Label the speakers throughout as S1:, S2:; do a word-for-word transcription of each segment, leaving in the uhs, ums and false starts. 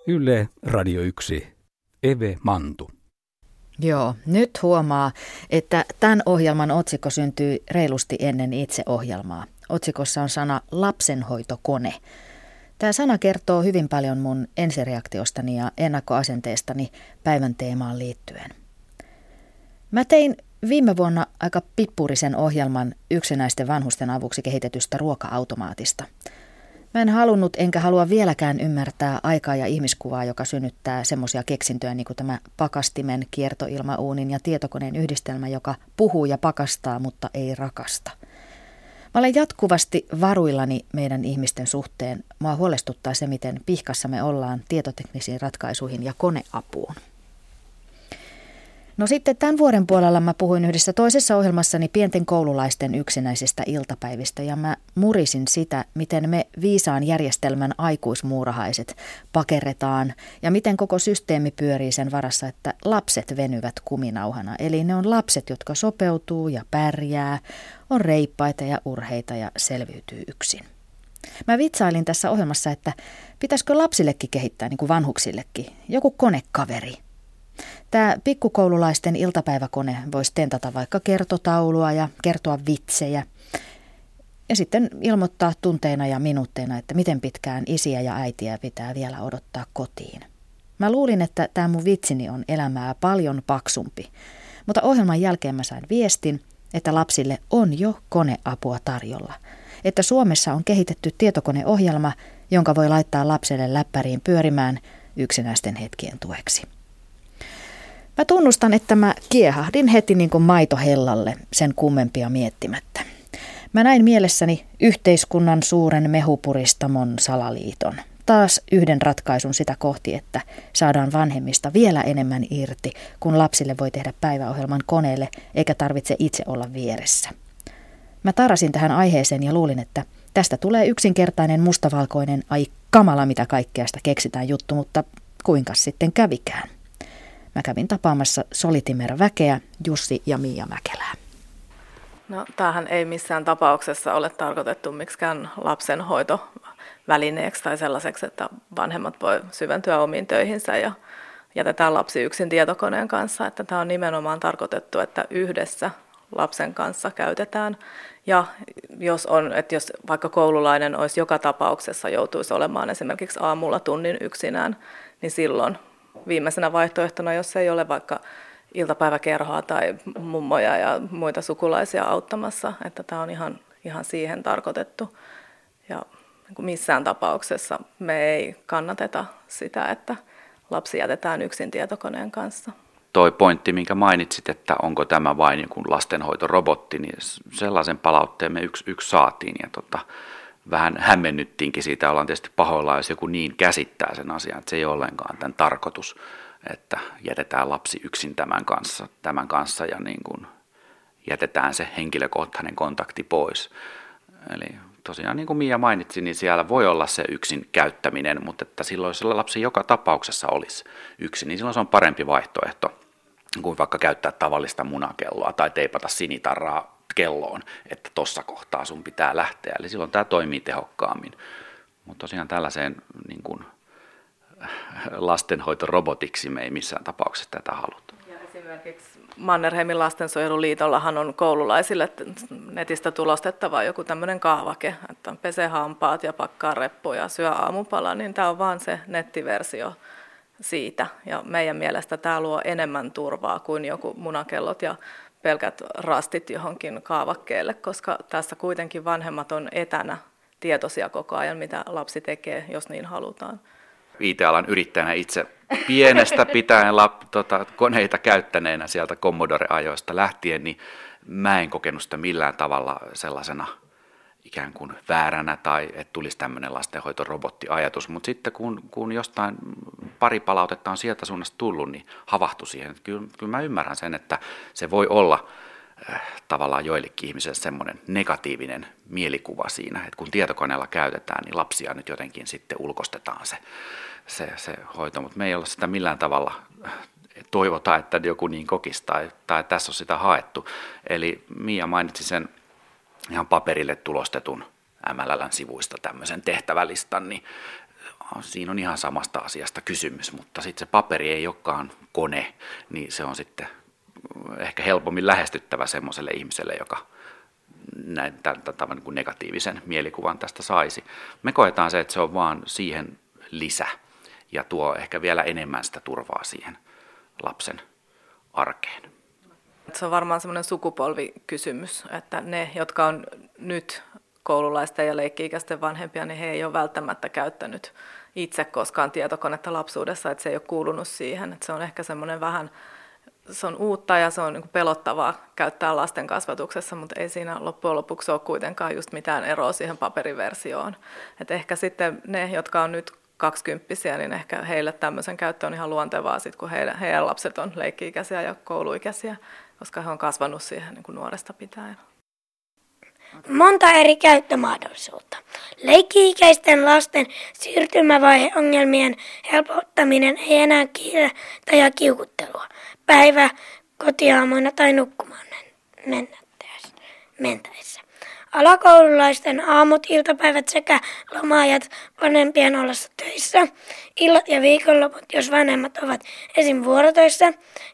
S1: Yle Radio yksi. Eve Mantu.
S2: Joo, nyt huomaa, että tämän ohjelman otsikko syntyi reilusti ennen itse ohjelmaa. Otsikossa on sana lapsenhoitokone. Tämä sana kertoo hyvin paljon mun ensireaktiostani ja ennakkoasenteestani päivän teemaan liittyen. Mä tein viime vuonna aika pippurisen ohjelman yksinäisten vanhusten avuksi kehitetystä ruoka-automaatista. Mä en halunnut enkä halua vieläkään ymmärtää aikaa ja ihmiskuvaa, joka synnyttää semmoisia keksintöjä niin kuin tämä pakastimen, kiertoilmauunin ja tietokoneen yhdistelmä, joka puhuu ja pakastaa, mutta ei rakasta. Mä olen jatkuvasti varuillani meidän ihmisten suhteen. Mua huolestuttaa se, miten pihkassa me ollaan tietoteknisiin ratkaisuihin ja koneapuun. No sitten tämän vuoden puolella mä puhuin yhdessä toisessa ohjelmassani pienten koululaisten yksinäisistä iltapäivistä ja mä murisin sitä, miten me viisaan järjestelmän aikuismuurahaiset pakerretaan ja miten koko systeemi pyörii sen varassa, että lapset venyvät kuminauhana. Eli ne on lapset, jotka sopeutuu ja pärjää, on reippaita ja urheita ja selviytyy yksin. Mä vitsailin tässä ohjelmassa, että pitäisikö lapsillekin kehittää niin kuin vanhuksillekin joku konekaveri. Tämä pikkukoululaisten iltapäiväkone voisi tentata vaikka kertotaulua ja kertoa vitsejä ja sitten ilmoittaa tunteina ja minuutteina, että miten pitkään isiä ja äitiä pitää vielä odottaa kotiin. Mä luulin, että tämä mun vitsini on elämää paljon paksumpi, mutta ohjelman jälkeen mä sain viestin, että lapsille on jo koneapua tarjolla. Että Suomessa on kehitetty tietokoneohjelma, jonka voi laittaa lapselle läppäriin pyörimään yksinäisten hetkien tueksi. Mä tunnustan, että mä kiehahdin heti niin kuin maito hellalle sen kummempia miettimättä. Mä näin mielessäni yhteiskunnan suuren mehupuristamon salaliiton. Taas yhden ratkaisun sitä kohti, että saadaan vanhemmista vielä enemmän irti, kun lapsille voi tehdä päiväohjelman koneelle eikä tarvitse itse olla vieressä. Mä tarasin tähän aiheeseen ja luulin, että tästä tulee yksinkertainen mustavalkoinen ai kamala mitä kaikkea sitä keksitään juttu, mutta kuinka sitten kävikään? Mä kävin tapaamassa Solitimer-väkeä, Jussi ja Mia Mäkelää.
S3: No, tämähän ei missään tapauksessa ole tarkoitettu miksikään lapsenhoitovälineeksi tai sellaiseksi, että vanhemmat voi syventyä omiin töihinsä ja jätetään lapsi yksin tietokoneen kanssa. Että tämä on nimenomaan tarkoitettu, että yhdessä lapsen kanssa käytetään. Ja jos, on, että jos vaikka koululainen olisi joka tapauksessa joutuisi olemaan esimerkiksi aamulla tunnin yksinään, niin silloin viimeisenä vaihtoehtona, jos ei ole vaikka iltapäiväkerhoa tai mummoja ja muita sukulaisia auttamassa, että tämä on ihan, ihan siihen tarkoitettu. Ja missään tapauksessa me ei kannateta sitä, että lapsi jätetään yksin tietokoneen kanssa.
S4: Toi pointti, minkä mainitsit, että onko tämä vain joku lastenhoitorobotti, niin sellaisen palautteen me yksi, yksi saatiin ja tota, vähän hämmennyttiinkin siitä, ollaan tietysti pahoillaan, jos joku niin käsittää sen asian, että se ei ole ollenkaan tämän tarkoitus, että jätetään lapsi yksin tämän kanssa, tämän kanssa ja niin kuin jätetään se henkilökohtainen kontakti pois. Eli tosiaan niin kuin Mia mainitsi, niin siellä voi olla se yksin käyttäminen, mutta että silloin jos lapsi joka tapauksessa olisi yksin, niin silloin se on parempi vaihtoehto kuin vaikka käyttää tavallista munakelloa tai teipata sinitarraa kelloon, että tuossa kohtaa sun pitää lähteä. Eli silloin tämä toimii tehokkaammin. Mutta tosiaan tällaiseen niin kuin, lastenhoitorobotiksi me ei missään tapauksessa tätä haluta.
S3: Ja esimerkiksi Mannerheimin lastensuojeluliitollahan on koululaisille netistä tulostettava joku tämmöinen kaavake, että pesee hampaat ja pakkaa reppuja ja syö aamupalaa, niin tämä on vaan se nettiversio siitä. Ja meidän mielestä tämä luo enemmän turvaa kuin joku munakellot ja pelkät rastit johonkin kaavakkeelle, koska tässä kuitenkin vanhemmat on etänä tietoisia koko ajan, mitä lapsi tekee, jos niin halutaan.
S4: I T-alan yrittäjänä itse pienestä pitäen lap, tota, koneita käyttäneenä sieltä Commodore-ajoista lähtien, niin mä en kokenut sitä millään tavalla sellaisena ikään kuin vääränä tai että tulisi tämmöinen lastenhoitorobottiajatus, mutta sitten kun, kun jostain pari palautetta on sieltä suunnasta tullut, niin havahtui siihen. Kyllä, kyllä mä ymmärrän sen, että se voi olla äh, tavallaan joillekin ihmisille semmoinen negatiivinen mielikuva siinä, että kun tietokoneella käytetään, niin lapsia nyt jotenkin sitten ulkostetaan se, se, se hoito, mutta me ei olla sitä millään tavalla toivotaan, että joku niin kokisi tai, tai tässä on sitä haettu. Eli Mia mainitsi sen ihan paperille tulostetun M L L:n sivuista tämmöisen tehtävälistan, niin siinä on ihan samasta asiasta kysymys, mutta sitten se paperi ei olekaan kone, niin se on sitten ehkä helpommin lähestyttävä semmoiselle ihmiselle, joka näin tämän niin kuin negatiivisen mielikuvan tästä saisi. Me koetaan se, että se on vaan siihen lisä ja tuo ehkä vielä enemmän sitä turvaa siihen lapsen arkeen.
S3: Se on varmaan semmoinen sukupolvikysymys, että ne, jotka on nyt koululaisten ja leikki-ikäisten vanhempia, niin he ei ole välttämättä käyttänyt itse koskaan tietokonetta lapsuudessa, että se ei ole kuulunut siihen. Että se on ehkä semmoinen vähän, se on uutta ja se on niin kuin pelottavaa käyttää lasten kasvatuksessa, mutta ei siinä loppujen lopuksi ole kuitenkaan just mitään eroa siihen paperiversioon. Että ehkä sitten ne, jotka on nyt kaksikymppisiä, niin ehkä heille tämmöisen käyttö on ihan luontevaa, sit kun heidän, heidän lapset on leikki-ikäisiä ja kouluikäisiä, koska he on kasvanut siihen niin kuin nuoresta pitäen.
S5: Monta eri käyttömahdollisuutta. Leikki-ikäisten lasten siirtymävaiheongelmien helpottaminen ei enää kiiretä ja kiukuttelua. Päivä, kotiaamuina tai nukkumaan mentäessä. Alakoululaisten aamut, iltapäivät sekä loma-ajat vanhempien ollessa töissä. Illat ja viikonloput, jos vanhemmat ovat esim. Vuorotöissä.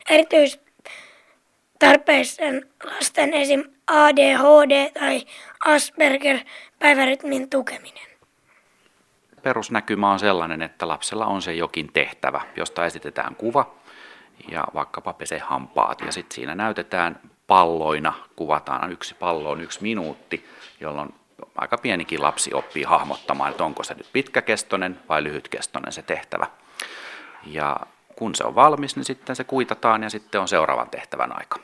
S5: Erityistarpeisten lasten esim. A D H D tai Asperger päivärytmin tukeminen.
S4: Perusnäkymä on sellainen, että lapsella on se jokin tehtävä, josta esitetään kuva ja vaikkapa pese hampaat. Ja sitten siinä näytetään palloina, kuvataan yksi pallo on yksi minuutti, jolloin aika pienikin lapsi oppii hahmottamaan, että onko se nyt pitkäkestoinen vai lyhytkestoinen se tehtävä. Ja kun se on valmis, niin sitten se kuitataan ja sitten on seuraavan tehtävän aika.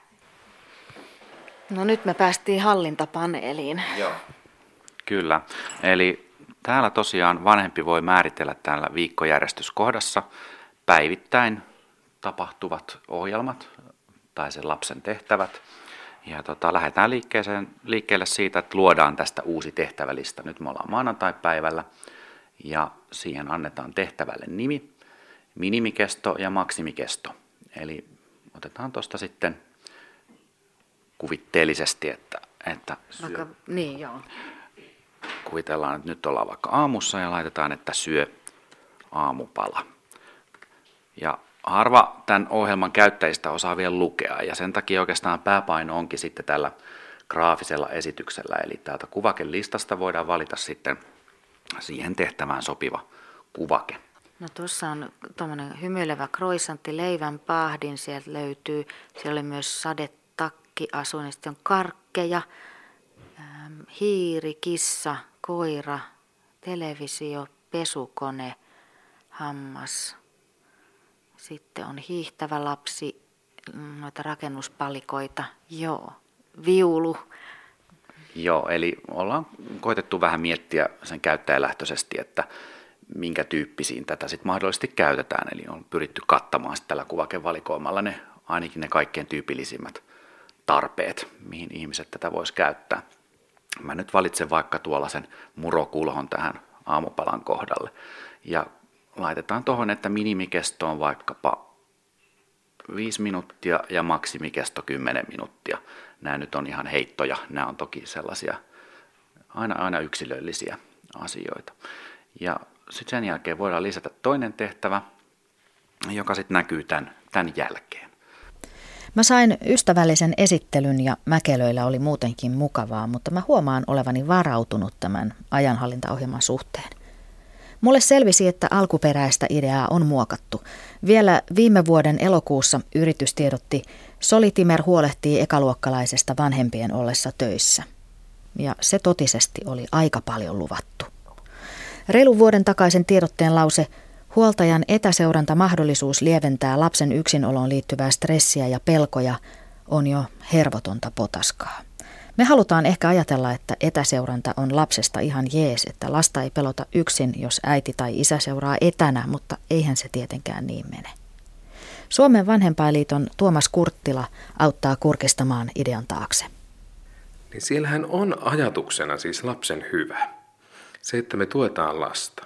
S2: No nyt me päästiin hallintapaneeliin.
S4: Joo. Kyllä. Eli täällä tosiaan vanhempi voi määritellä täällä viikkojärjestyskohdassa päivittäin tapahtuvat ohjelmat tai sen lapsen tehtävät. Ja tota, lähdetään liikkeeseen, liikkeelle siitä, että luodaan tästä uusi tehtävälista. Nyt me ollaan maanantai-päivällä ja siihen annetaan tehtävälle nimi, minimikesto ja maksimikesto. Eli otetaan tuosta sitten kuvitteellisesti, että, että syö.
S2: Vaikka, niin, joo.
S4: Kuvitellaan, että nyt ollaan vaikka aamussa ja laitetaan, että syö aamupala. Ja harva tämän ohjelman käyttäjistä osaa vielä lukea ja sen takia oikeastaan pääpaino onkin sitten tällä graafisella esityksellä. Eli täältä kuvakelistasta voidaan valita sitten siihen tehtävään sopiva kuvake.
S2: No tuossa on tuommoinen hymyilevä kroisantti, leivän pahdin, sieltä löytyy. Siellä oli myös sadetakkiasuin, sitten on karkkeja, hiiri, kissa, koira, televisio, pesukone, hammas. Sitten on hiihtävä lapsi, noita rakennuspalikoita, joo, viulu.
S4: Joo, eli ollaan koitettu vähän miettiä sen käyttäjälähtöisesti, että minkä tyyppisiin tätä sitten mahdollisesti käytetään. Eli on pyritty kattamaan tällä kuvakevalikoimalla ne, ainakin ne kaikkein tyypillisimmät tarpeet, mihin ihmiset tätä vois käyttää. Mä nyt valitsen vaikka tuollaisen murokulhon tähän aamupalan kohdalle. Ja laitetaan tuohon, että minimikesto on vaikkapa viisi minuuttia ja maksimikesto kymmenen minuuttia. Nämä nyt on ihan heittoja. Nämä on toki sellaisia aina, aina yksilöllisiä asioita. Ja sitten sen jälkeen voidaan lisätä toinen tehtävä, joka sitten näkyy tämän, tämän jälkeen.
S2: Mä sain ystävällisen esittelyn ja mäkelöillä oli muutenkin mukavaa, mutta mä huomaan olevani varautunut tämän ajanhallintaohjelman suhteen. Mulle selvisi, että alkuperäistä ideaa on muokattu. Vielä viime vuoden elokuussa yritys tiedotti, Solitimer huolehtii ekaluokkalaisesta vanhempien ollessa töissä. Ja se totisesti oli aika paljon luvattu. Reilun vuoden takaisen tiedotteen lause, huoltajan etäseurantamahdollisuus lieventää lapsen yksinoloon liittyvää stressiä ja pelkoja, on jo hervotonta potaskaa. Me halutaan ehkä ajatella, että etäseuranta on lapsesta ihan jees, että lasta ei pelota yksin, jos äiti tai isä seuraa etänä, mutta eihän se tietenkään niin mene. Suomen Vanhempainliiton Tuomas Kurttila auttaa kurkistamaan idean taakse.
S6: Niin siellähän on ajatuksena siis lapsen hyvä. Se, että me tuetaan lasta.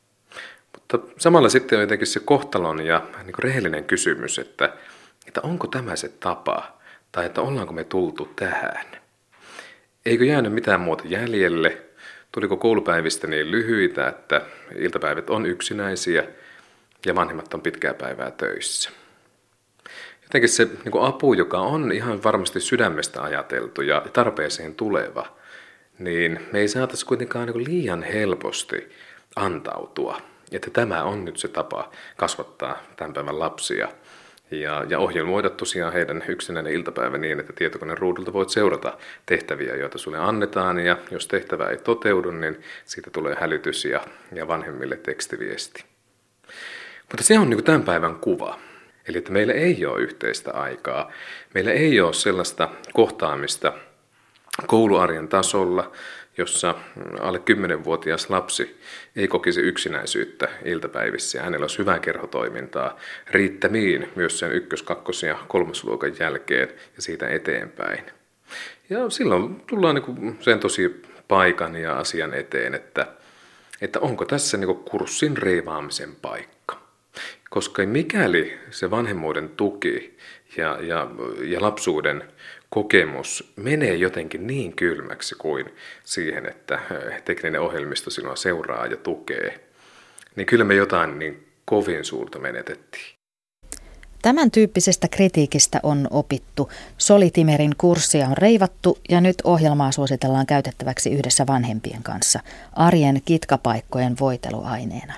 S6: Mutta samalla sitten on jotenkin se kohtalon ja niin kuin rehellinen kysymys, että, että onko tämä se tapa, tai että ollaanko me tultu tähän. Eikö jäänyt mitään muuta jäljelle, Tuliko koulupäivistä niin lyhyitä, että iltapäivät on yksinäisiä ja vanhemmat on pitkää päivää töissä. Jotenkin se niin kuin apu, joka on ihan varmasti sydämestä ajateltu ja tarpeeseen tuleva, niin me ei saataisi kuitenkaan niin kuin liian helposti antautua. Että tämä on nyt se tapa kasvattaa tämän päivän lapsia ja, ja ohjelmoida tosiaan heidän yksinäinen iltapäivä niin, että tietokoneen ruudulta voit seurata tehtäviä, joita sulle annetaan, ja jos tehtävä ei toteudu, niin siitä tulee hälytys ja, ja vanhemmille tekstiviesti. Mutta se on niin kuin tämän päivän kuva. Eli että meillä ei ole yhteistä aikaa, meillä ei ole sellaista kohtaamista kouluarjen tasolla, jossa alle kymmenvuotias lapsi ei kokisi yksinäisyyttä iltapäivissä ja hänellä olisi hyvää kerhotoimintaa riittämiin myös sen ykkös-, kakkos- ja kolmosluokan jälkeen ja siitä eteenpäin. Ja silloin tullaan niin sen tosi paikan ja asian eteen, että, että onko tässä niin kurssin reivaamisen paikka. Koska mikäli se vanhemmuuden tuki ja, ja, ja lapsuuden kokemus menee jotenkin niin kylmäksi kuin siihen, että tekninen ohjelmisto sinua seuraa ja tukee, niin kyllä me jotain niin kovin suurta menetettiin.
S2: Tämän tyyppisestä kritiikistä on opittu. Solitimerin kurssia on reivattu ja nyt ohjelmaa suositellaan käytettäväksi yhdessä vanhempien kanssa arjen kitkapaikkojen voiteluaineena.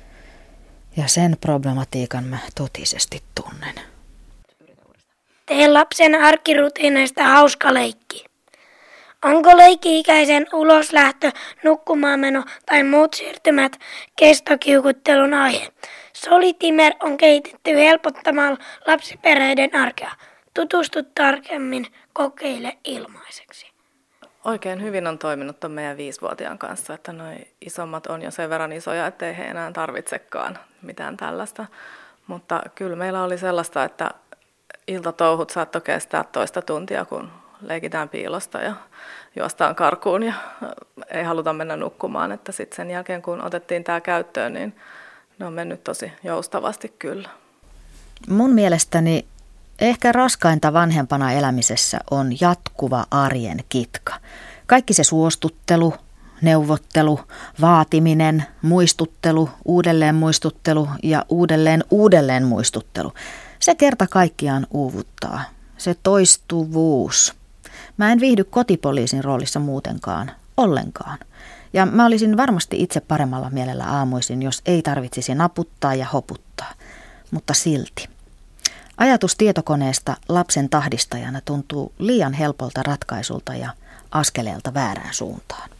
S2: Ja sen problematiikan mä totisesti tunnen.
S5: Tee lapsen arkirutiineista hauska leikki. Onko leikki-ikäisen uloslähtö, nukkumaanmeno tai muut siirtymät kestokiukuttelun aihe? Solitimer on kehitetty helpottamaan lapsiperheiden arkea. Tutustu tarkemmin, kokeile ilmaiseksi.
S3: Oikein hyvin on toiminut ton meidän viisivuotiaan kanssa, että noi isommat on jo sen verran isoja, ettei he enää tarvitsekaan mitään tällaista. Mutta kyllä meillä oli sellaista, että iltatouhut saattoi kestää toista tuntia, kun leikitään piilosta ja juostaan karkuun ja ei haluta mennä nukkumaan. Että sitten sen jälkeen, kun otettiin tämä käyttöön, niin ne on mennyt tosi joustavasti kyllä.
S2: Mun mielestäni ehkä raskainta vanhempana elämisessä on jatkuva arjen kitka. Kaikki se suostuttelu, neuvottelu, vaatiminen, muistuttelu, uudelleen muistuttelu ja uudelleen uudelleen muistuttelu. Se kerta kaikkiaan uuvuttaa. Se toistuvuus. Mä en viihdy kotipoliisin roolissa muutenkaan, ollenkaan. Ja mä olisin varmasti itse paremmalla mielellä aamuisin, jos ei tarvitsisi naputtaa ja hoputtaa. Mutta silti. Ajatus tietokoneesta lapsen tahdistajana tuntuu liian helpolta ratkaisulta ja askeleelta väärään suuntaan.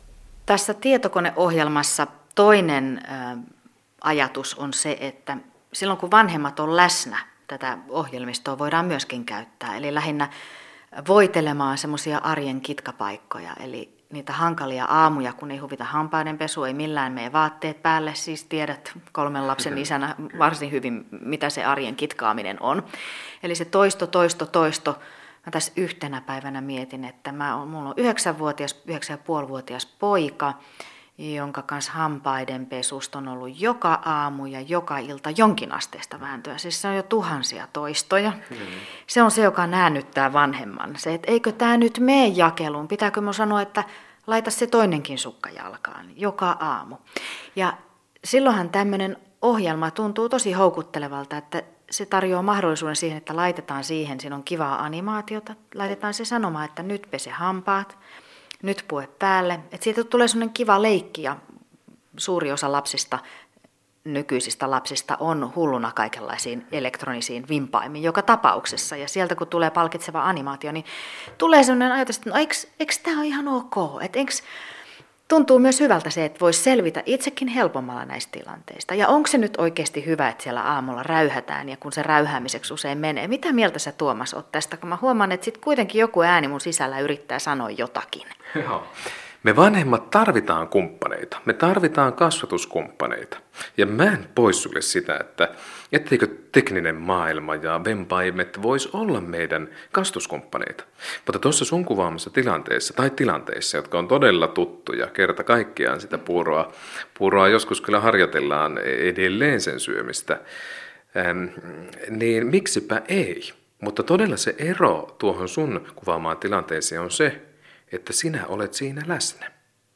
S7: Tässä tietokoneohjelmassa toinen ä, ajatus on se, että silloin kun vanhemmat on läsnä, tätä ohjelmistoa voidaan myöskin käyttää. Eli lähinnä voitelemaan semmoisia arjen kitkapaikkoja, eli niitä hankalia aamuja, kun ei huvita hampaidenpesu, ei millään mene vaatteet päälle, siis tiedät kolmen lapsen isänä varsin hyvin, mitä se arjen kitkaaminen on. Eli se toisto, toisto, toisto. Mä tässä yhtenä päivänä mietin, että mä on, mulla on yhdeksänvuotias, yhdeksän ja puolivuotias poika, jonka kanssa hampaidenpesusta on ollut joka aamu ja joka ilta jonkin asteesta vääntöä. Siis se on jo tuhansia toistoja. Mm. Se on se, joka näännyttää vanhemman. Se, että eikö tämä nyt mene jakeluun? Pitääkö minun sanoa, että laita se toinenkin sukka jalkaan joka aamu? Ja silloinhan tämmöinen ohjelma tuntuu tosi houkuttelevalta, että se tarjoaa mahdollisuuden siihen, että laitetaan siihen, siinä on kivaa animaatiota, laitetaan se sanomaan, että nyt pese hampaat, nyt pue päälle. Että siitä tulee sellainen kiva leikki ja suuri osa lapsista, nykyisistä lapsista on hulluna kaikenlaisiin elektronisiin vimpaimiin joka tapauksessa. Ja sieltä kun tulee palkitseva animaatio, niin tulee sellainen ajatus, että no eikö, eikö tämä ole ihan ok? Että eikö, tuntuu myös hyvältä se, että voisi selvitä itsekin helpommalla näistä tilanteista. Ja onko se nyt oikeasti hyvä, että siellä aamulla räyhätään ja kun se räyhäämiseksi usein menee? Mitä mieltä sä Tuomas oot tästä? Kun mä huomaan, että sitten kuitenkin joku ääni mun sisällä yrittää sanoa jotakin.
S6: Joo. Me vanhemmat tarvitaan kumppaneita. Me tarvitaan kasvatuskumppaneita. Ja mä en poissulje sitä, että etteikö tekninen maailma ja vempaimet vois olla meidän kasvatuskumppaneita. Mutta tuossa sun kuvaamassa tilanteessa tai tilanteissa, jotka on todella tuttuja, kerta kaikkiaan sitä puuroa, puuroa joskus kyllä harjoitellaan edelleen sen syömistä, ähm, niin miksipä ei. Mutta todella se ero tuohon sun kuvaamaan tilanteeseen on se, että sinä olet siinä läsnä.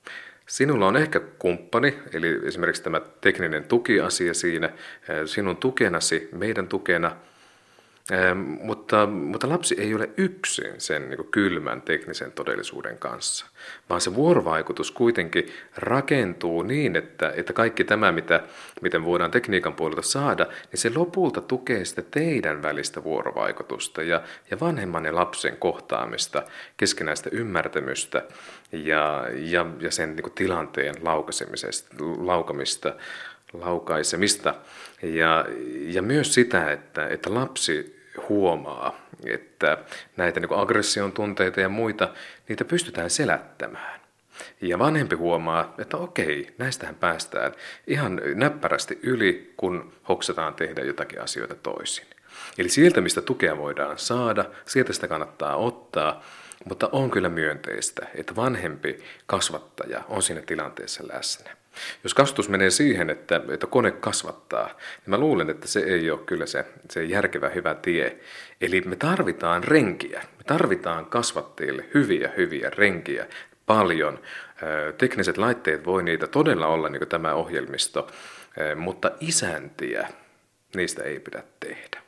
S6: Sinulla on ehkä kumppani, eli esimerkiksi tämä tekninen tukiasia siinä, sinun tukenasi, meidän tukena, mutta, mutta lapsi ei ole yksin sen niin kuin kylmän teknisen todellisuuden kanssa, vaan se vuorovaikutus kuitenkin rakentuu niin, että, että kaikki tämä, mitä, miten voidaan tekniikan puolelta saada, niin se lopulta tukee sitä teidän välistä vuorovaikutusta ja, ja vanhemman ja lapsen kohtaamista, keskinäistä ymmärtämystä ja, ja, ja sen niin kuin tilanteen laukamista, laukaisemista ja, ja myös sitä, että, että lapsi huomaa, että näitä niin kuin aggression tunteita ja muita, niitä pystytään selättämään. Ja vanhempi huomaa, että okei, näistähän päästään ihan näppärästi yli, kun hoksataan tehdä jotakin asioita toisin. Eli sieltä, mistä tukea voidaan saada, sieltä sitä kannattaa ottaa, mutta on kyllä myönteistä, että vanhempi kasvattaja on siinä tilanteessa läsnä. Jos kasvatus menee siihen, että, että kone kasvattaa, niin mä luulen, että se ei ole kyllä se, se järkevä hyvä tie. Eli me tarvitaan renkiä, me tarvitaan kasvattajille hyviä, hyviä renkiä, paljon. Tekniset laitteet voi niitä todella olla, niin kuin tämä ohjelmisto, mutta isäntiä niistä ei pidä tehdä.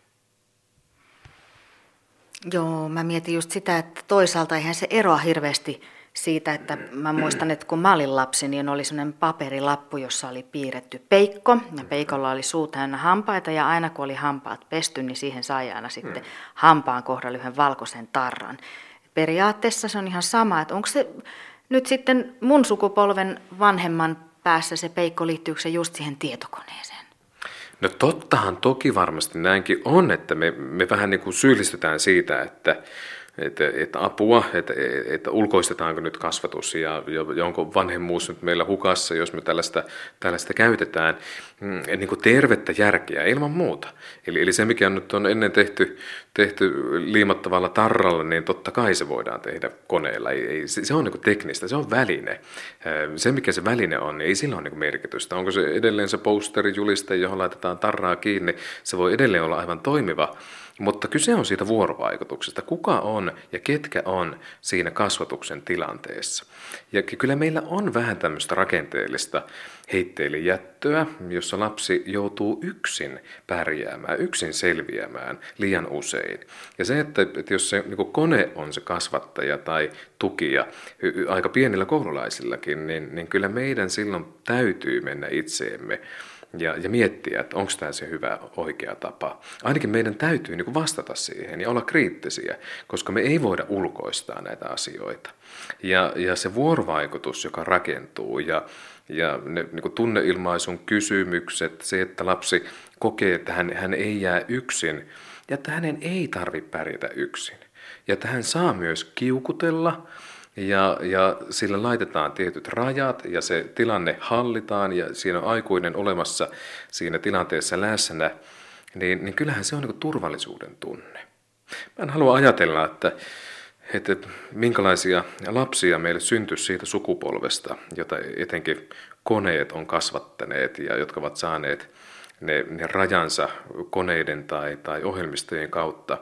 S7: Joo, mä mietin just sitä, että toisaalta eihän se eroa hirveästi siitä, että mä muistan, että kun mä olin lapsi, niin oli sellainen paperilappu, jossa oli piirretty peikko, ja peikolla oli suu täynnä hampaita, ja aina kun oli hampaat pesty, niin siihen sai aina sitten hampaan kohdalla yhden valkoisen tarran. Periaatteessa se on ihan sama, että onko se nyt sitten mun sukupolven vanhemman päässä se peikko, liittyykö se just siihen tietokoneeseen?
S6: No tottahan toki varmasti näinkin on, että me, me vähän niin kuin syyllistetään siitä, että Että, että apua, että, että ulkoistetaanko nyt kasvatus ja, ja onko vanhemmuus nyt meillä hukassa, jos me tällaista, tällaista käytetään, niin kuin tervettä järkeä ilman muuta. Eli, eli se, mikä nyt on ennen tehty, tehty liimattavalla tarralla, niin totta kai se voidaan tehdä koneella. Ei, ei, se on niin kuin teknistä, se on väline. Se, mikä se väline on, niin ei sillä ole niin kuin merkitystä. Onko se edelleen se posteri, juliste, johon laitetaan tarraa kiinni, se voi edelleen olla aivan toimiva. Mutta kyse on siitä vuorovaikutuksesta, kuka on ja ketkä on siinä kasvatuksen tilanteessa. Ja kyllä meillä on vähän tämmöistä rakenteellista heitteille jättöä, jossa lapsi joutuu yksin pärjäämään, yksin selviämään liian usein. Ja se, että, että jos se niin kone on se kasvattaja tai tukija aika pienillä koululaisillakin, niin, niin kyllä meidän silloin täytyy mennä itseemme Ja, ja miettiä, että onko tämä se hyvä, oikea tapa. Ainakin meidän täytyy niin kuin vastata siihen ja olla kriittisiä, koska me ei voida ulkoistaa näitä asioita. Ja, ja se vuorovaikutus, joka rakentuu ja, ja ne niin kuin tunneilmaisun kysymykset, se, että lapsi kokee, että hän, hän ei jää yksin ja että hänen ei tarvitse pärjätä yksin. Ja että hän saa myös kiukutella. Ja, ja sille laitetaan tietyt rajat ja se tilanne hallitaan ja siinä on aikuinen olemassa siinä tilanteessa läsnä, niin, niin kyllähän se on niin kuin turvallisuuden tunne. Mä en halua ajatella, että, että minkälaisia lapsia meille syntyisi siitä sukupolvesta, jota etenkin koneet on kasvattaneet ja jotka ovat saaneet ne, ne rajansa koneiden tai, tai ohjelmistojen kautta.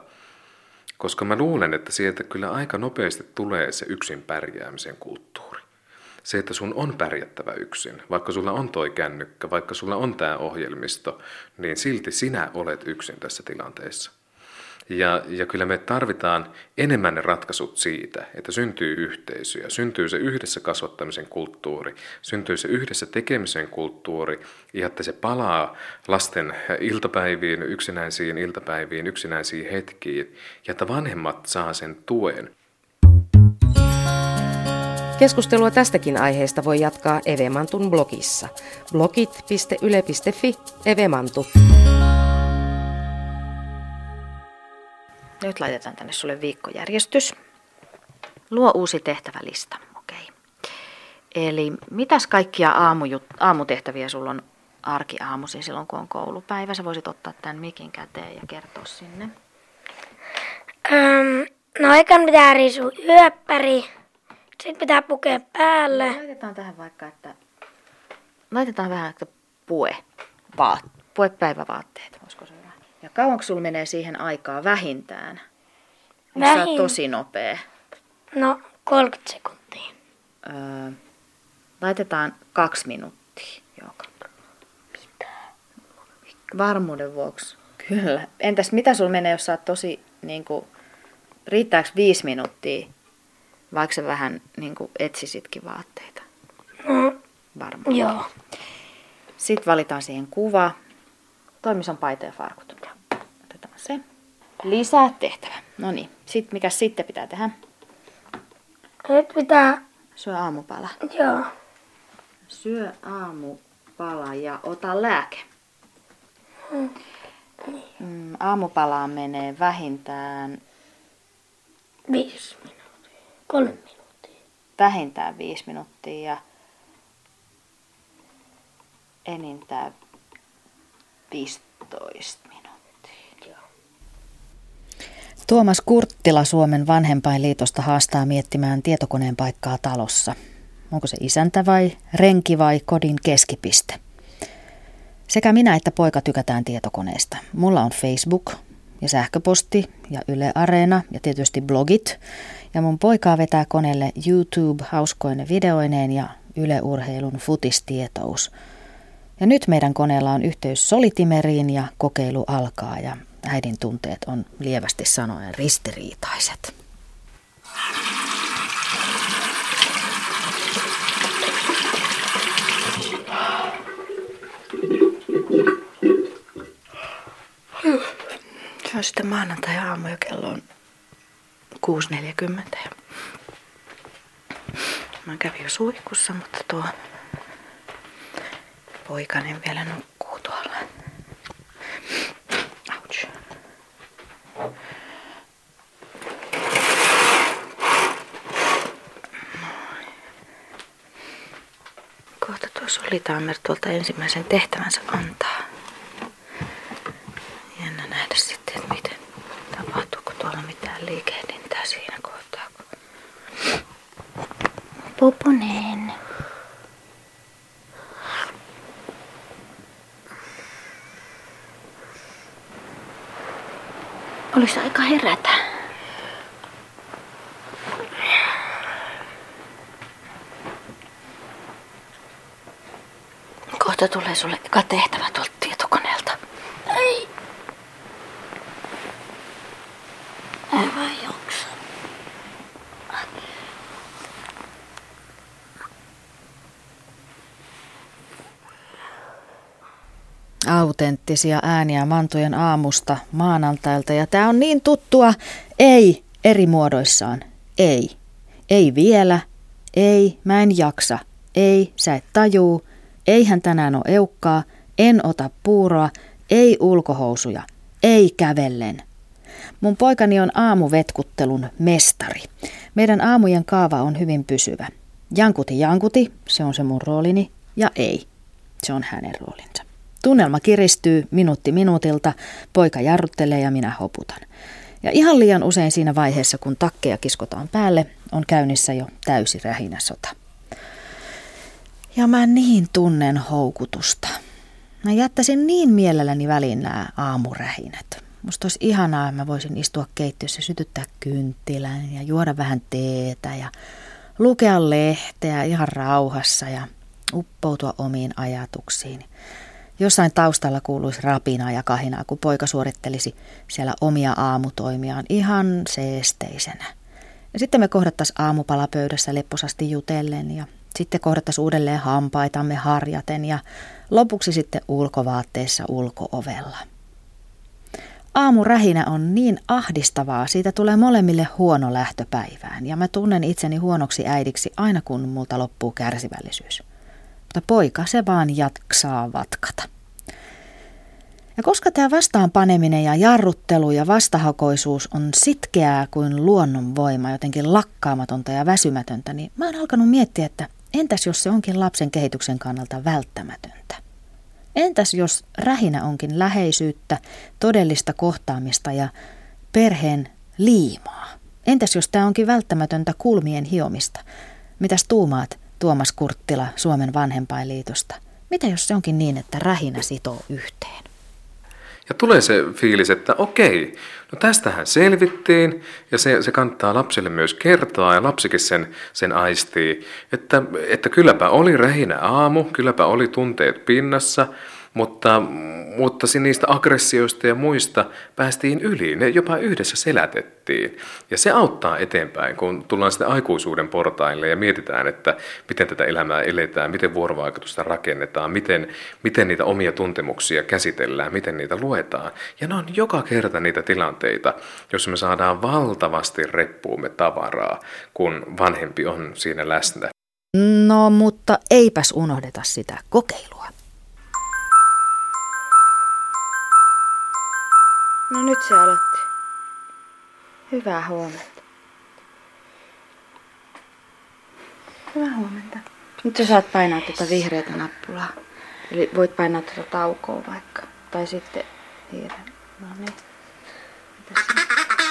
S6: Koska mä luulen, että sieltä kyllä aika nopeasti tulee se yksin pärjäämisen kulttuuri. Se, että sun on pärjättävä yksin, vaikka sulla on toi kännykkä, vaikka sulla on tää ohjelmisto, niin silti sinä olet yksin tässä tilanteessa. Ja, ja kyllä me tarvitaan enemmän ne ratkaisut siitä, että syntyy yhteisöjä, syntyy se yhdessä kasvattamisen kulttuuri, syntyy se yhdessä tekemisen kulttuuri, ja että se palaa lasten iltapäiviin, yksinäisiin iltapäiviin, yksinäisiin hetkiin, ja että vanhemmat saa sen tuen.
S8: Keskustelua tästäkin aiheesta voi jatkaa Evemantun blogissa. blogit piste yle piste fi Evemantu.
S7: Nyt laitetaan tänne sulle viikkojärjestys. Luo uusi tehtävälista. Okei. Eli mitäs kaikkia aamujut, aamutehtäviä sulla on arkiaamuisin silloin, kun on koulupäivä? Sä voisit ottaa tämän mikin käteen ja kertoa sinne.
S5: Öm, no ekan pitää riisua yöppäri. Sitten pitää pukea päälle.
S7: No, laitetaan tähän vaikka, että laitetaan vähän, että pue. Vaat, pue päivävaatteet. Olisiko se hyvä? Ja kauanko sulla menee siihen aikaa vähintään? Jos sä oot tosi nopea.
S5: No kolmekymmentä sekuntia.
S7: Öö,
S2: Laitetaan kaksi minuuttia. Joka. Varmuuden vuoksi. Kyllä. Entäs mitä sulla menee, jos sä oot tosi, niin kuin, riittääkö viisi minuuttia, vaikka sä vähän niin kuin, etsisitkin vaatteita?
S5: No,
S2: varmaan.
S5: Joo.
S2: Sitten valitaan siihen kuva. Toimis on paita ja farkut. Otetaan se. Lisää tehtävä. No niin. Sitten mikä sitten pitää tehdä?
S5: Nyt pitää...
S2: Syö aamupala.
S5: Joo.
S2: Syö aamupala ja ota lääke.
S5: Mm.
S2: Mm, aamupalaan menee vähintään...
S5: Viisi minuuttia. Kolme minuuttia.
S2: Vähintään viisi minuuttia ja enintään viisitoista minuuttia. Tuomas Kurttila Suomen Vanhempainliitosta haastaa miettimään tietokoneen paikkaa talossa. Onko se isäntä vai renki vai kodin keskipiste? Sekä minä että poika tykätään tietokoneesta. Mulla on Facebook ja sähköposti ja Yle Areena ja tietysti blogit. Ja mun poikaa vetää koneelle YouTube hauskoine videoineen ja Yle Urheilun futistietous. Ja nyt meidän koneella on yhteys solitimeriin ja kokeilu alkaa ja äidin tunteet on lievästi sanoen ristiriitaiset. Se on sitten maanantai-aamu ja kello on kuusi neljäkymmentä. Mä kävin jo suihkussa, mutta tuo poikainen vielä nukkuu tuolla. Ouch. Kohta tuo Solitamer tuolta ensimmäisen tehtävänsä antaa. Jännä nähdä sitten, että miten tapahtuuko tuolla mitään liikehdintää siinä kohtaa. Pupuneen. Olisi aika herätä. Kohta tulee sulle eka tehtävä tuolta tietokoneelta.
S5: Ei. Ei vaan jaksa.
S2: Autenttisia ääniä Mantujen aamusta maanantailta ja tää on niin tuttua. Ei eri muodoissaan. Ei. Ei vielä. Ei, mä en jaksa. Ei, sä et tajuu. Eihän tänään ole eukkaa. En ota puuroa. Ei ulkohousuja. Ei kävellen. Mun poikani on aamuvetkuttelun mestari. Meidän aamujen kaava on hyvin pysyvä. Jankuti jankuti, se on se mun roolini. Ja ei, se on hänen roolinsa. Tunnelma kiristyy minuutti minuutilta, poika jarruttelee ja minä hoputan. Ja ihan liian usein siinä vaiheessa, kun takkeja kiskotaan päälle, on käynnissä jo täysi rähinäsota. Ja mä niin tunnen houkutusta. Mä jättäisin niin mielelläni väliin nämä aamurähinät. Musta olisi ihanaa, että mä voisin istua keittiössä, sytyttää kynttilän ja juoda vähän teetä ja lukea lehteä ihan rauhassa ja uppoutua omiin ajatuksiin. Jossain taustalla kuuluisi rapinaa ja kahinaa, kun poika suorittelisi siellä omia aamutoimiaan ihan seesteisenä. Ja sitten me kohdattaisiin aamupalapöydässä lepposasti jutellen ja sitten kohdattaisiin uudelleen hampaitamme harjaten ja lopuksi sitten ulkovaatteessa ulko-ovella. Aamurähinä on niin ahdistavaa, siitä tulee molemmille huono lähtöpäivään ja mä tunnen itseni huonoksi äidiksi aina kun multa loppuu kärsivällisyys. Mutta poika se vaan jaksaa vatkata. Ja koska tämä vastaanpaneminen ja jarruttelu ja vastahakoisuus on sitkeää kuin luonnonvoima, jotenkin lakkaamatonta ja väsymätöntä, niin mä oon alkanut miettiä, että entäs jos se onkin lapsen kehityksen kannalta välttämätöntä? Entäs jos rähinä onkin läheisyyttä, todellista kohtaamista ja perheen liimaa? Entäs jos tämä onkin välttämätöntä kulmien hiomista? Mitäs tuumaat, Tuomas Kurttila Suomen Vanhempainliitosta? Mitä jos se onkin niin, että rähinä sitoo yhteen?
S6: Ja tulee se fiilis, että okei, no tästähän selvittiin ja se, se kannattaa lapselle myös kertoa ja lapsikin sen, sen aistii, että, että kylläpä oli rähinä aamu, kylläpä oli tunteet pinnassa, mutta, mutta niistä aggressioista ja muista päästiin yli, ne jopa yhdessä selätettiin. Ja se auttaa eteenpäin, kun tullaan sitten aikuisuuden portaille ja mietitään, että miten tätä elämää eletään, miten vuorovaikutusta rakennetaan, miten, miten niitä omia tuntemuksia käsitellään, miten niitä luetaan. Ja ne on joka kerta niitä tilanteita, joissa me saadaan valtavasti reppuumme tavaraa, kun vanhempi on siinä läsnä.
S2: No, mutta eipäs unohdeta sitä kokeilua.
S7: No nyt se aloitti. Hyvää huomenta. Hyvää huomenta. Nyt sä saat painaa tuota vihreätä nappulaa. Eli voit painaa tuota taukoa vaikka. Tai sitten hiiren. No niin. Mitäs se?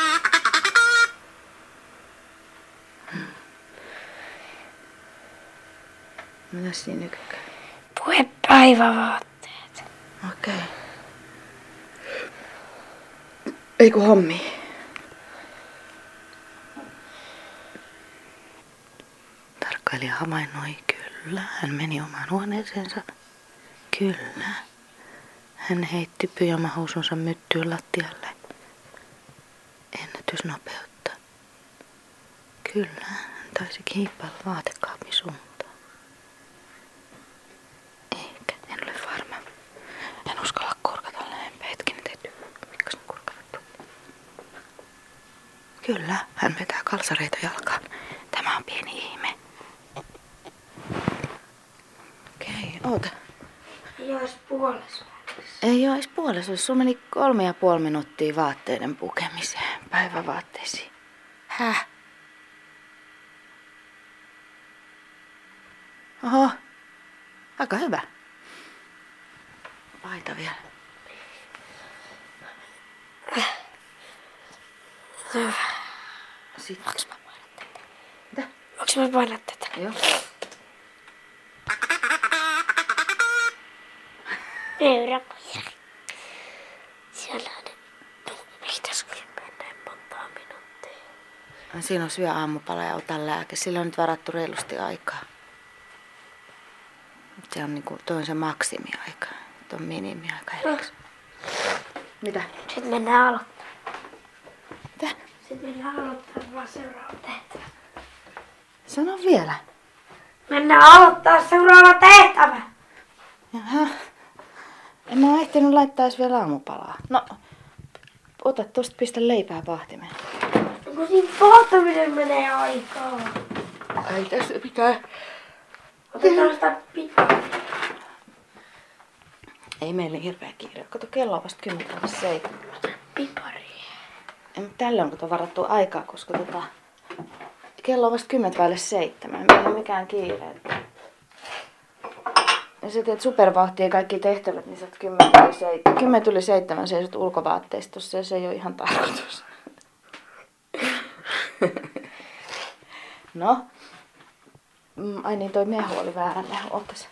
S7: Mitäs siinä nykyään?
S5: Pue päivävaatteet.
S7: Okei. Okay. Ei kun hommi. Tarkkailija havainnoi, kyllä. Hän meni omaan huoneeseensa. Kyllä. Hän heitti pyjamahousunsa myttyyn lattialle. Ennätysnopeutta. Kyllä. Hän taisi kiippailla vaatekaapin suuntaan. Eikä, en ole varma. En uskalla kurkata lähempää. Hetkinen, täytyy pikkasen kurkata. Kyllä, hän vetää kalsareita jalkaan. Tämä on pieni ihme. Okei, oota.
S5: Ei ois puolessa.
S7: Ei ois puolessa. Sulla meni kolme ja puoli minuuttia vaatteiden pukemiseen. Päivävaatteisiin. Häh? Oho. Aika hyvä. Paita vielä.
S5: Hyvä.
S7: Sitten.
S5: Voinko mä painaa tätä?
S7: Mitä?
S5: Voinko mä painaa tätä?
S7: Joo.
S5: Neurakoira. Sellainen. Mitäs kyllä mennään montaa minuuttia?
S7: Siinä on syö aamupala ja ota lääke. Sillä on nyt varattu reilusti aikaa. Se on niinku, toi on se maksimiaika. Tuo on minimiaika erikseen. Mitä?
S5: Sitten mennään aloittaa.
S7: Mitä?
S5: Sitten mennään aloittaa vaan seuraava tehtävä.
S7: Sano vielä.
S5: Mennään aloittaa seuraava tehtävä.
S7: Jaha. En mä ole ehtinyt laittaa edes vielä aamupalaa. No, ota tosta, pistä leipää pahtimeen.
S5: Kun siinä pohtaminen menee aikaa.
S7: Ei tässä mitään.
S5: Otetaan sitä pitää.
S7: Ei meillä niin hirveä kiire. Kato, kello on vasta kymmenen seitsemän.
S5: Piparia.
S7: En, tälle on kato varattu aikaa, koska tota, kello on vasta kymmentä päälle seitsemän. Meillä ei ole mikään kiire. Ja sä teet supervauhtia kaikki tehtävät, niin sä oot kymmentä yli seitsemän. Kymmentä yli seitsemän seisot ulkovaatteistossa ja se ei ole ihan tarkoitus. No. Ai niin, toi mehu oli väärä mehu. Ootas.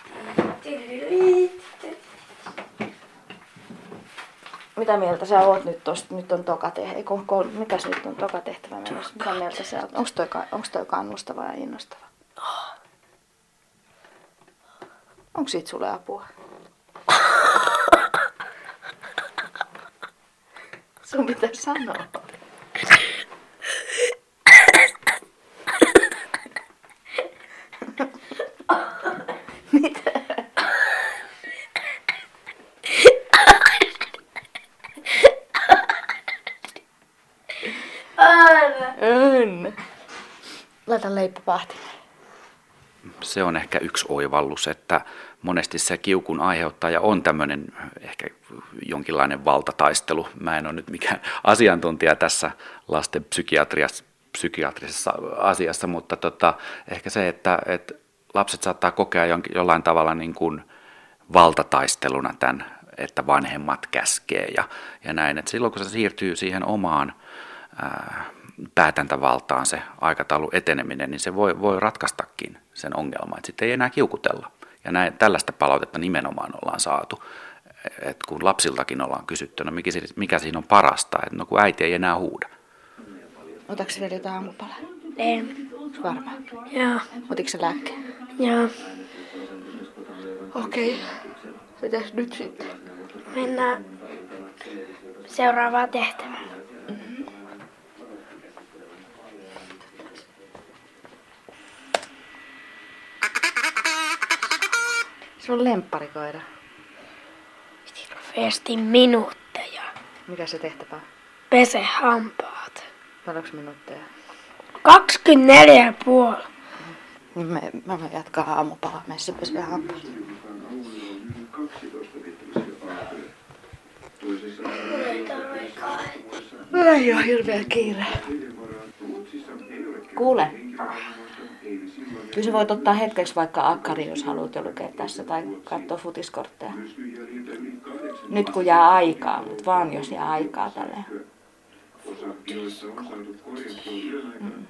S7: Mitä mieltä sä oot nyt tosta? Nyt on toka tehtävä. Kol... Mikäs nyt on toka tehtävä menossa? Mitä mieltä sä oot? Onks toi, onks toi kannustava ja innostava? Onko siitä sulle apua? Sun pitää sanoa. Mitä? On. Laita leipä pahtimeen.
S4: Se on ehkä yksi oivallus, että monesti se kiukun aiheuttaja on tämmöinen ehkä jonkinlainen valtataistelu. Mä en ole nyt mikään asiantuntija tässä lasten psykiatrisessa asiassa, mutta tota, ehkä se, että, että lapset saattaa kokea jonkin, jollain tavalla niin kuin valtataisteluna tämän, että vanhemmat käskee ja, ja näin. Et silloin kun se siirtyy siihen omaan ää, päätäntävaltaan se aikataulu eteneminen, niin se voi, voi ratkaistakin sen ongelman, että sitten ei enää kiukutella. Ja näin, tällaista palautetta nimenomaan ollaan saatu, että kun lapsiltakin ollaan kysytty, no mikä, mikä siinä on parasta, että no kun äiti ei enää huuda.
S7: Otaks vielä jotain aamupalaa?
S5: En.
S7: Onko varma?
S5: Joo.
S7: Otitko sä lääkkeen?
S5: Joo.
S7: Okei. Okay. Mitäs nyt sitten?
S5: Mennään seuraavaan tehtävään.
S7: Mm-hmm. Se on lempparikoira.
S5: Festin minuutteja.
S7: Mikä se tehtävä on?
S5: Pese hampaat.
S7: Paljonko minuutteja?
S5: kaksikymmentäneljä ja puoli.
S7: Me, mä me jatkaa aamupalaa. Meissä pesee hampaat. Ei oo hirveä kiire. Kuule. Kyllä sä voit ottaa hetkeksi vaikka akkari, jos haluat jo lukea tässä tai katsoa futiskortteja. Nyt kun jää aikaa, mutta vaan jos jää aikaa tälleen. Mm.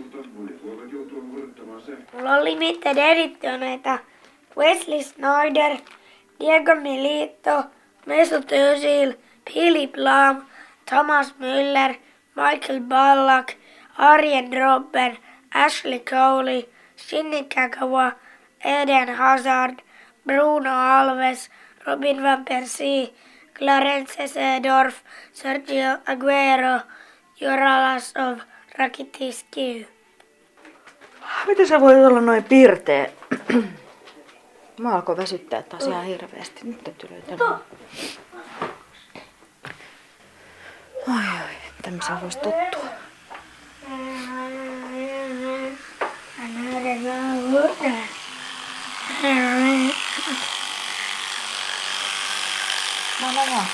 S5: Mulla oli miten editoneita Wesley Snyder, Diego Milito, Mesut Özil, Philip Lahm, Thomas Müller, Michael Ballack, Arjen Robben, Ashley Cole, Shinny Kagawa, Eden Hazard, Bruno Alves, Robin van Persie, Clarence Seedorf, Sergio Aguero, Joralasov, Rakitic.
S7: Miten sä voit olla noin pirteä? Mä alkoi väsyttää taas ihan hirveästi. Nyt täytyy löytää. Ai ai, tämmöisen voisi tottua. No, no, no.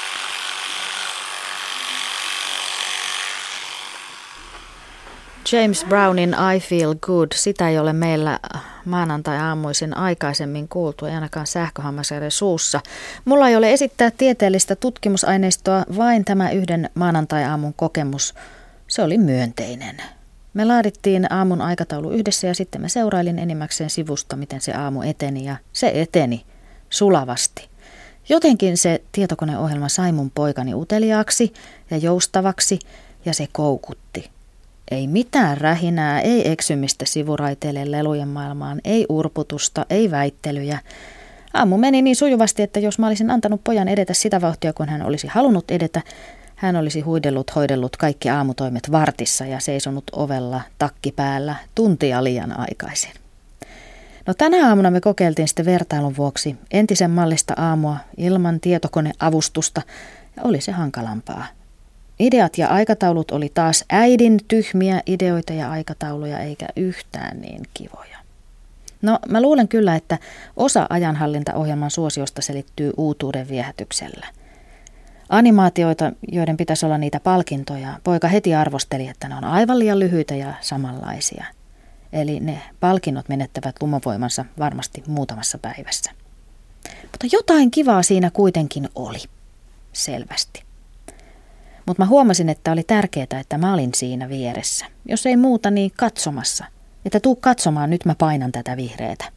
S2: James Brownin I Feel Good, sitä ei ole meillä maanantai-aamuisin aikaisemmin kuultu, ei ainakaan sähköhammasjärjen suussa. Mulla ei ole esittää tieteellistä tutkimusaineistoa, vain tämä yhden maanantai-aamun kokemus. Se oli myönteinen. Me laadittiin aamun aikataulu yhdessä ja sitten mä seurailin enimmäkseen sivusta, miten se aamu eteni ja se eteni sulavasti. Jotenkin se tietokoneohjelma sai mun poikani uteliaaksi ja joustavaksi ja se koukutti. Ei mitään rähinää, ei eksymistä sivuraiteille lelujen maailmaan, ei urputusta, ei väittelyjä. Aamu meni niin sujuvasti, että jos mä olisin antanut pojan edetä sitä vauhtia, kun hän olisi halunnut edetä, hän olisi huidellut, hoidellut kaikki aamutoimet vartissa ja seisonut ovella takki päällä tuntia liian aikaisin. No tänä aamuna me kokeiltiin sitten vertailun vuoksi entisen mallista aamua ilman tietokoneavustusta ja oli se hankalampaa. Ideat ja aikataulut oli taas äidin tyhmiä ideoita ja aikatauluja eikä yhtään niin kivoja. No mä luulen kyllä, että osa ajanhallintaohjelman suosiosta selittyy uutuuden viehätyksellä. Animaatioita, joiden pitäisi olla niitä palkintoja, poika heti arvosteli, että ne on aivan liian lyhyitä ja samanlaisia. Eli ne palkinnot menettävät lumovoimansa varmasti muutamassa päivässä. Mutta jotain kivaa siinä kuitenkin oli, selvästi. Mutta mä huomasin, että oli tärkeää, että mä olin siinä vieressä. Jos ei muuta, niin katsomassa. Että tuu katsomaan, nyt mä painan tätä vihreätä.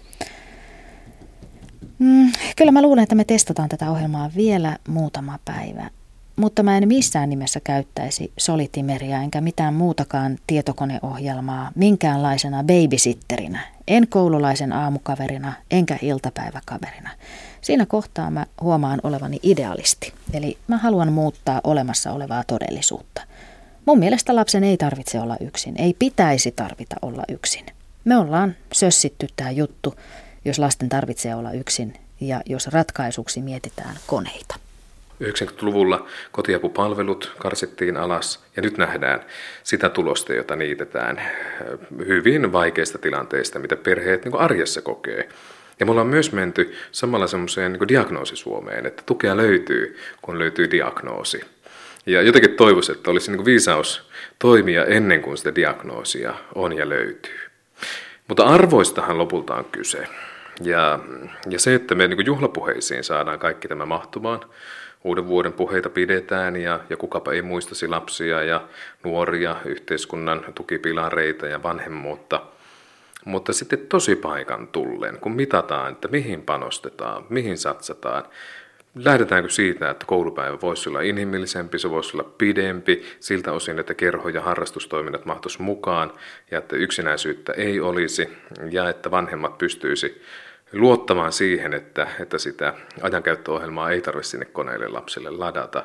S2: Mm, kyllä mä luulen, että me testataan tätä ohjelmaa vielä muutama päivä. Mutta mä en missään nimessä käyttäisi Solitimeria enkä mitään muutakaan tietokoneohjelmaa minkäänlaisena babysitterinä. En koululaisen aamukaverina enkä iltapäiväkaverina. Siinä kohtaa mä huomaan olevani idealisti. Eli mä haluan muuttaa olemassa olevaa todellisuutta. Mun mielestä lapsen ei tarvitse olla yksin. Ei pitäisi tarvita olla yksin. Me ollaan sössitty tää juttu, jos lasten tarvitsee olla yksin ja jos ratkaisuksi mietitään koneita.
S6: yhdeksänkymmentäluvulla kotiapupalvelut karsittiin alas ja nyt nähdään sitä tulosta, jota niitetään hyvin vaikeista tilanteista, mitä perheet niin kuin arjessa kokee. Ja me ollaan myös menty samalla semmoiseen niin kuin diagnoosisuomeen, että tukea löytyy, kun löytyy diagnoosi. Ja jotenkin toivoisin, että olisi niin kuin viisaus toimia ennen kuin sitä diagnoosia on ja löytyy. Mutta arvoistahan lopulta on kyse. Ja, ja se, että me niin kuin juhlapuheisiin saadaan kaikki tämä mahtumaan, uuden vuoden puheita pidetään ja, ja kukapa ei muistasi lapsia ja nuoria, yhteiskunnan tukipilareita ja vanhemmuutta. Mutta sitten tosi paikan tullen, kun mitataan, että mihin panostetaan, mihin satsataan, Lähdetäänkö siitä, että koulupäivä voisi olla inhimillisempi, se voisi olla pidempi, siltä osin, että kerho- ja harrastustoiminnat mahtuisi mukaan, ja että yksinäisyyttä ei olisi, ja että vanhemmat pystyisi luottamaan siihen, että, että sitä ajankäyttöohjelmaa ei tarvitse sinne koneelle lapsille ladata.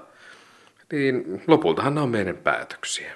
S6: Niin lopultahan nämä on meidän päätöksiä.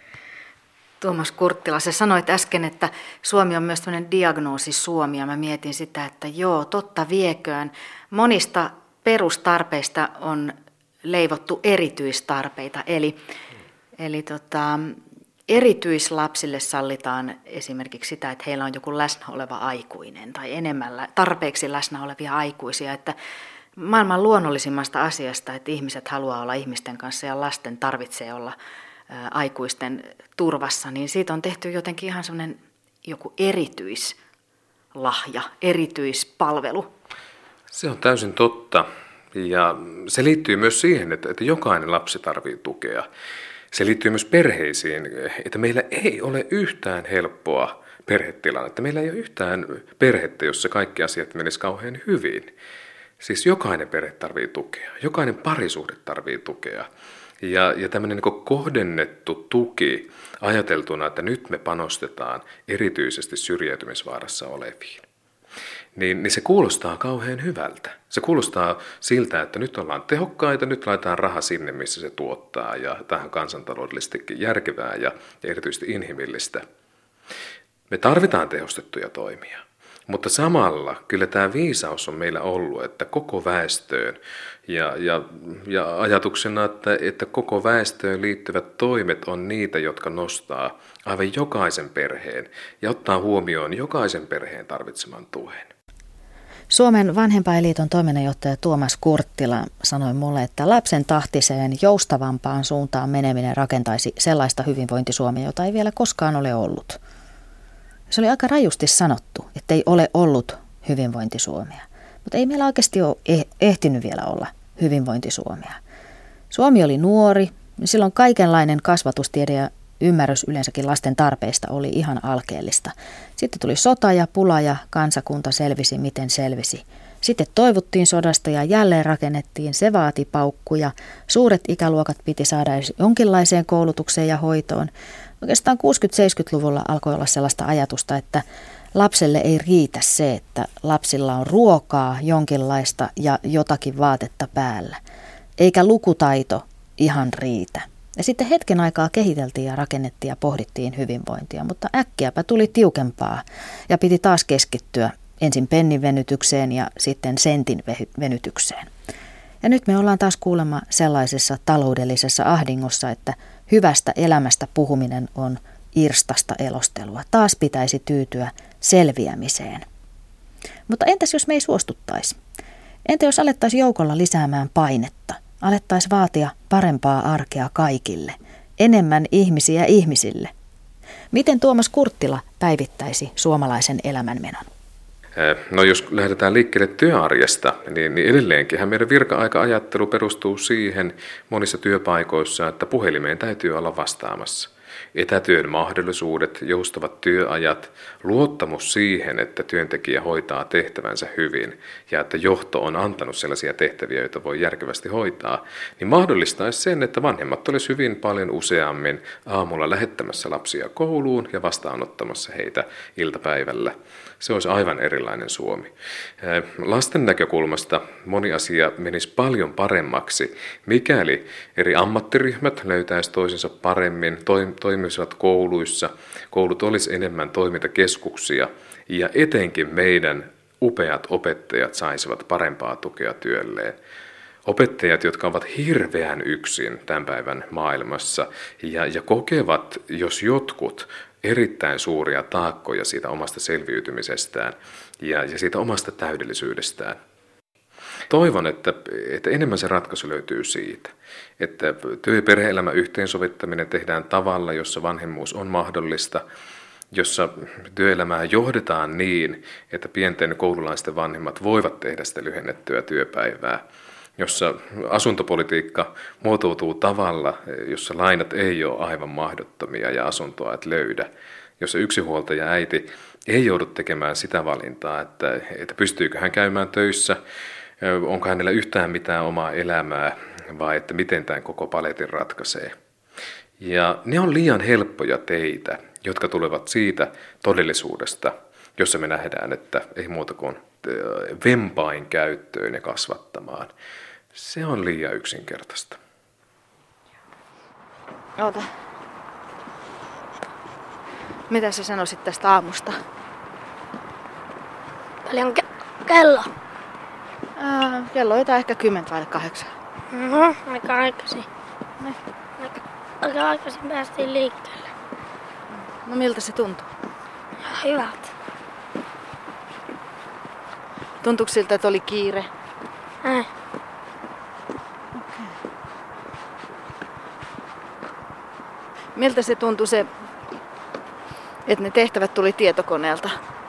S7: Tuomas Kurttila, sä sanoit äsken, että Suomi on myös tämmöinen diagnoosi Suomi, ja mä mietin sitä, että joo, totta vieköön. Monista perustarpeista on leivottu erityistarpeita, eli, eli tota, erityislapsille sallitaan esimerkiksi sitä, että heillä on joku läsnä oleva aikuinen tai enemmän tarpeeksi läsnä olevia aikuisia, että maailman luonnollisimmasta asiasta, että ihmiset haluaa olla ihmisten kanssa ja lasten tarvitsee olla aikuisten turvassa, niin siitä on tehty jotenkin ihan semmoinen joku erityislahja, erityispalvelu.
S6: Se on täysin totta, ja se liittyy myös siihen, että, että jokainen lapsi tarvitsee tukea. Se liittyy myös perheisiin, että meillä ei ole yhtään helppoa perhetilannetta. Meillä ei ole yhtään perhettä, jossa kaikki asiat menisivät kauhean hyvin. Siis jokainen perhe tarvitsee tukea, jokainen parisuhde tarvitsee tukea. Ja, ja tämmöinen niin kohdennettu tuki ajateltuna, että nyt me panostetaan erityisesti syrjäytymisvaarassa oleviin, niin, niin se kuulostaa kauhean hyvältä. Se kuulostaa siltä, että nyt ollaan tehokkaita, nyt laitetaan raha sinne, missä se tuottaa, ja tähän kansantaloudellisestikin järkevää ja, ja erityisesti inhimillistä. Me tarvitaan tehostettuja toimia. Mutta samalla kyllä tämä viisaus on meillä ollut, että koko väestöön ja, ja, ja ajatuksena, että, että koko väestöön liittyvät toimet on niitä, jotka nostaa aivan jokaisen perheen ja ottaa huomioon jokaisen perheen tarvitseman tuen.
S2: Suomen Vanhempainliiton toiminnanjohtaja Tuomas Kurttila sanoi mulle, että lapsen tahtiseen joustavampaan suuntaan meneminen rakentaisi sellaista hyvinvointisuomea, jota ei vielä koskaan ole ollut. Se oli aika rajusti sanottu, että ei ole ollut hyvinvointisuomea, mutta ei meillä oikeasti ole ehtinyt vielä olla hyvinvointisuomea. Suomi oli nuori, silloin kaikenlainen kasvatustiede ja ymmärrys yleensäkin lasten tarpeista oli ihan alkeellista. Sitten tuli sota ja pula ja kansakunta selvisi miten selvisi. Sitten toivuttiin sodasta ja jälleen rakennettiin, se vaati paukkuja. Suuret ikäluokat piti saada edes jonkinlaiseen koulutukseen ja hoitoon. Oikeastaan kuusikymmentä-seitsemänkymmentäluvulla alkoi olla sellaista ajatusta, että lapselle ei riitä se, että lapsilla on ruokaa, jonkinlaista ja jotakin vaatetta päällä. Eikä lukutaito ihan riitä. Ja sitten hetken aikaa kehiteltiin ja rakennettiin ja pohdittiin hyvinvointia, mutta äkkiäpä tuli tiukempaa ja piti taas keskittyä ensin pennin venytykseen ja sitten sentin venytykseen. Ja nyt me ollaan taas kuulemma sellaisessa taloudellisessa ahdingossa, että hyvästä elämästä puhuminen on irstasta elostelua. Taas pitäisi tyytyä selviämiseen. Mutta entäs jos me ei suostuttaisi? Entä jos alettaisiin joukolla lisäämään painetta? Alettaisiin vaatia parempaa arkea kaikille, enemmän ihmisiä ihmisille. Miten Tuomas Kurttila päivittäisi suomalaisen elämänmenon?
S6: No jos lähdetään liikkeelle työarjesta, niin, niin edelleenkin meidän virka-aika-ajattelu perustuu siihen monissa työpaikoissa, että puhelimeen täytyy olla vastaamassa. Etätyön mahdollisuudet, joustavat työajat, luottamus siihen, että työntekijä hoitaa tehtävänsä hyvin ja että johto on antanut sellaisia tehtäviä, joita voi järkevästi hoitaa, niin mahdollistaisi sen, että vanhemmat olisi hyvin paljon useammin aamulla lähettämässä lapsia kouluun ja vastaanottamassa heitä iltapäivällä. Se olisi aivan erilainen Suomi. Lasten näkökulmasta moni asia menisi paljon paremmaksi, mikäli eri ammattiryhmät löytäisi toisensa paremmin, toimisivat kouluissa, koulut olisi enemmän toimintakeskuksia ja etenkin meidän upeat opettajat saisivat parempaa tukea työlleen. Opettajat, jotka ovat hirveän yksin tämän päivän maailmassa ja, ja kokevat, jos jotkut, erittäin suuria taakkoja siitä omasta selviytymisestään ja, ja siitä omasta täydellisyydestään. Toivon, että, että enemmän se ratkaisu löytyy siitä, että työ- ja perhe-elämän yhteensovittaminen tehdään tavalla, jossa vanhemmuus on mahdollista, jossa työelämää johdetaan niin, että pienten koululaisten vanhemmat voivat tehdä sitä lyhennettyä työpäivää, jossa asuntopolitiikka muotoutuu tavalla, jossa lainat ei ole aivan mahdottomia ja asuntoa et löydä, jossa yksinhuoltaja äiti ei joudu tekemään sitä valintaa, että, että pystyykö hän käymään töissä onko hänellä yhtään mitään omaa elämää vai että miten tämän koko paletin ratkaisee. Ja ne on liian helppoja teitä, jotka tulevat siitä todellisuudesta, jossa me nähdään, että ei muuta kuin vempain käyttöön ja kasvattamaan. Se on liian yksinkertaista.
S7: Oota. Mitä sä sanoisit tästä aamusta?
S5: Paljon ke- kello.
S7: Ää, kello on jotain ehkä kymmentä vai kahdeksan.
S5: Mm-hmm, aika aikaisin. Ne. Aika, aika aikaisin päästiin liikkeelle.
S7: No miltä se tuntuu?
S5: Hyvältä.
S7: Tuntuuko siltä, että oli kiire?
S5: Ei.
S7: Okay. Miltä se tuntui se, että ne tehtävät tuli tietokoneelta?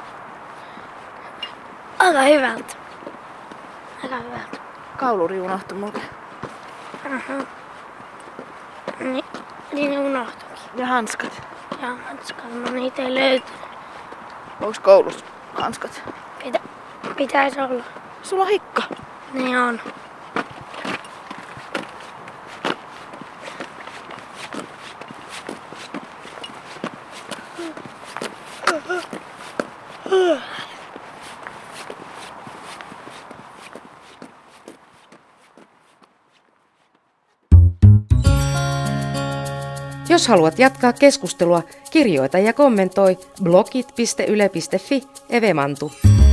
S5: Aika hyvältä. Aika hyvältä.
S7: Kauluri unohtui mulle.
S5: Uh-huh. Ni, niin ne unohtuikin.
S7: Ja hanskat.
S5: Ja hanskat, no niitä ei löytynyt.
S7: Onko koulussa hanskat?
S5: Pitä, pitäisi olla.
S7: Sulla on hikka.
S5: Niin on.
S8: Jos haluat jatkaa keskustelua, kirjoita ja kommentoi blogit piste yle piste fi Evemantu.